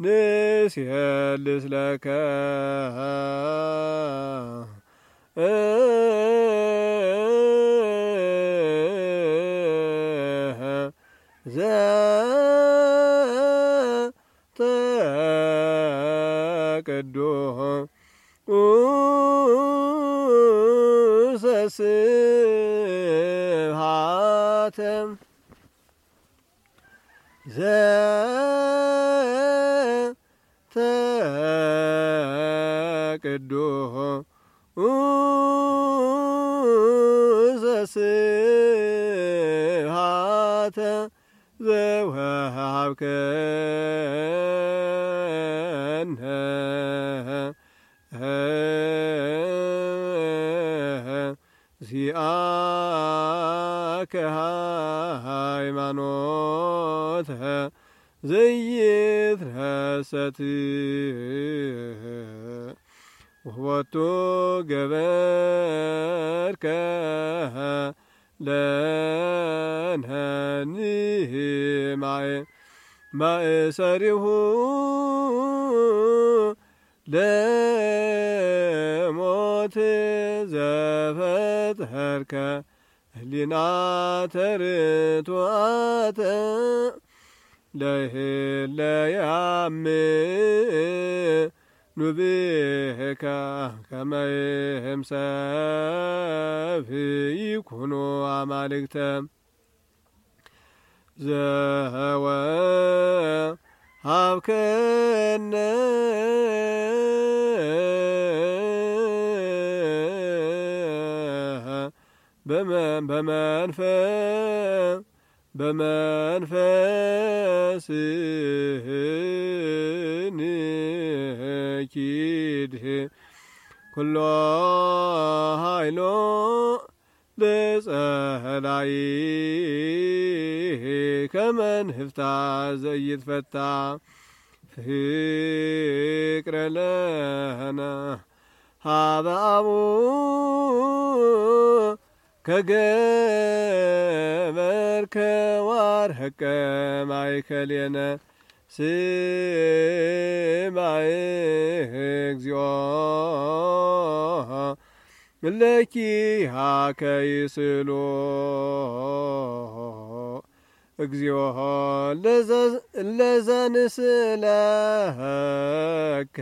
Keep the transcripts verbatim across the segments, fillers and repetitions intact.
ንስየልስ ለከ ዘተቅዱስ ስብሐት ዘተቅዱስ ስብሐት ዘወሃብከነ ዚአከ ሃይማኖተ ዘይትረሰት ወህወቱ ገበርከ ለነ ንህማየ ማእሰሪሁ ለሞት ዘፈጥኸርከ ህሊናተ ርቱዓተ ለህለያምኑ ብከ ከመ ይምሰፍ ይኩኑ አማልክተ ዘወሃብከነ በመንፈስ በመንፈስ ንኪድህ ኩሎ ኃይሎ ለጸላይ ከመንህፍታ ዘይትፈታ ፍቅረ ለነ ሀበ አቡ ከገበርከ ዋርህቀ ማእከሌነ ስማይ እግዚኦ ለኪሃከ ይስሎ እግዚኦ ለዘንስለከ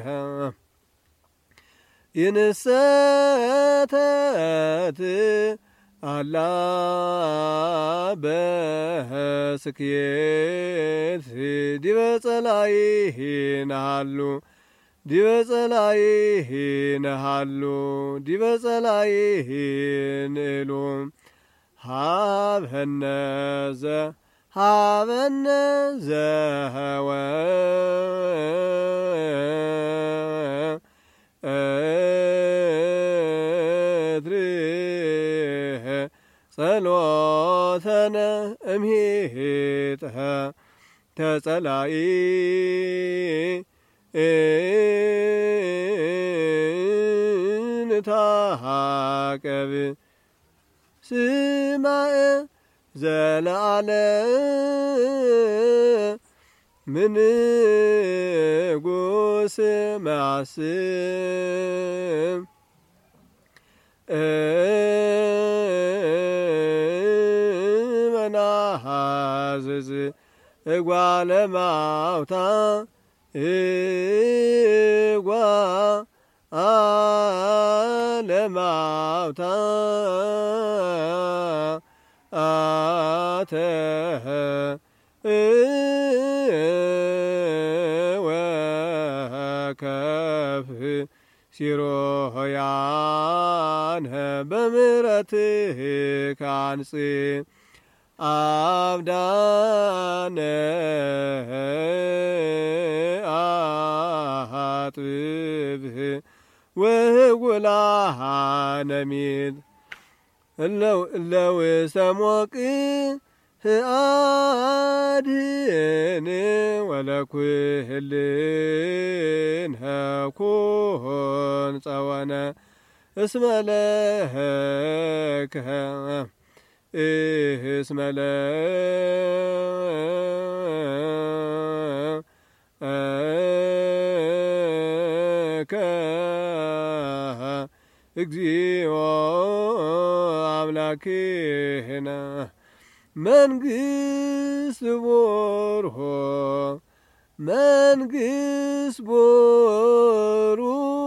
ይንሰተት አላ በስክየት ዲበ ጸላይህ ነሃሉ ዲበ ጸላይህ ነሃሉ ዲበ ጸላይህ ንእሉ ሃብህነ ዘ ሃበነ ዘህወ ጸሎተነ እምሂጥኸ ተጸላኢ እንታሃቀብ ስማዕ ዘለዓለም ምንጉስ ማስም መናሃዝዝ እጓለ ማውታ እጓለ ማውታ አተህ ወከፍህ ሲሮያንህ በምሕረትህ ካንጽ አብዳነ አጥብህ ወህጉላሃነ ሚት እለውስተ ሞቅ አድህን ወለኩህልን ኩን ጸወነ እስመ ለከ እስመ ለከ እግዚኦ አምላክነ መንግሥት ቦርሆ መንግሥት ቦሩ